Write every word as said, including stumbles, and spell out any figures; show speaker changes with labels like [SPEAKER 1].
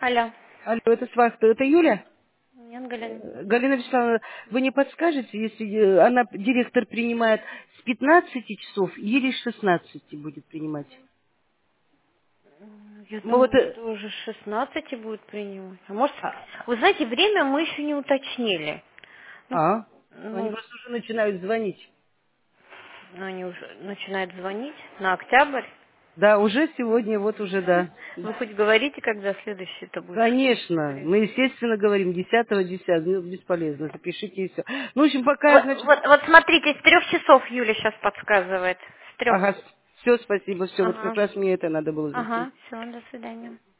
[SPEAKER 1] Алло.
[SPEAKER 2] Алло, это с вас, кто? Это Юля?
[SPEAKER 1] Нет, Галина.
[SPEAKER 2] Э, Галина Вячеславовна, вы не подскажете, если э, она, директор, принимает с пятнадцати часов или с шестнадцати будет принимать?
[SPEAKER 1] Я
[SPEAKER 2] Мы вот...
[SPEAKER 1] думала,
[SPEAKER 2] э,
[SPEAKER 1] что уже с шестнадцати будет принимать. А может,
[SPEAKER 2] А,
[SPEAKER 1] вы знаете, время мы еще не уточнили. Ну,
[SPEAKER 2] а? Они
[SPEAKER 1] ну,
[SPEAKER 2] просто уже начинают звонить.
[SPEAKER 1] они уже начинают звонить на октябрь.
[SPEAKER 2] Да, уже сегодня, вот уже, да.
[SPEAKER 1] Вы хоть говорите, когда следующий это будет?
[SPEAKER 2] Конечно, мы, естественно, говорим десятого десятого, ну, бесполезно, запишите и все. Ну, в общем, пока,
[SPEAKER 1] Вот,
[SPEAKER 2] значит,
[SPEAKER 1] вот, вот смотрите, с трех часов Юля сейчас подсказывает. С трех.
[SPEAKER 2] ага, все, спасибо, все, вот как
[SPEAKER 1] Ага.
[SPEAKER 2] раз мне это надо было записать.
[SPEAKER 1] Ага. Все, до свидания.